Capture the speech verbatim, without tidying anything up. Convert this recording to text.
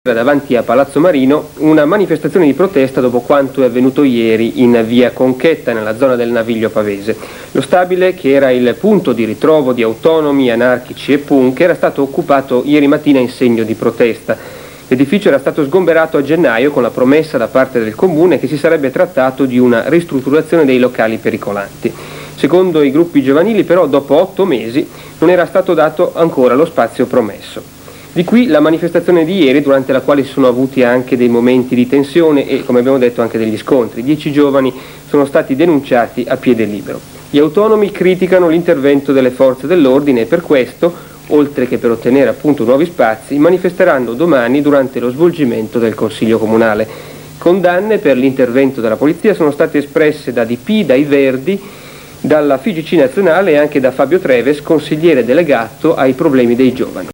Davanti a Palazzo Marino una manifestazione di protesta dopo quanto è avvenuto ieri in via Conchetta nella zona del Naviglio Pavese. Lo stabile, che era il punto di ritrovo di autonomi, anarchici e punk, era stato occupato ieri mattina in segno di protesta. L'edificio era stato sgomberato a gennaio con la promessa da parte del comune che si sarebbe trattato di una ristrutturazione dei locali pericolanti. Secondo i gruppi giovanili però dopo otto mesi non era stato dato ancora lo spazio promesso. Di qui la manifestazione di ieri, durante la quale si sono avuti anche dei momenti di tensione e, come abbiamo detto, anche degli scontri. Dieci giovani sono stati denunciati a piede libero. Gli autonomi criticano l'intervento delle forze dell'ordine e per questo, oltre che per ottenere appunto nuovi spazi, manifesteranno domani durante lo svolgimento del Consiglio Comunale. Condanne per l'intervento della polizia sono state espresse da D P, dai Verdi, dalla F I G C nazionale e anche da Fabio Treves, consigliere delegato ai problemi dei giovani.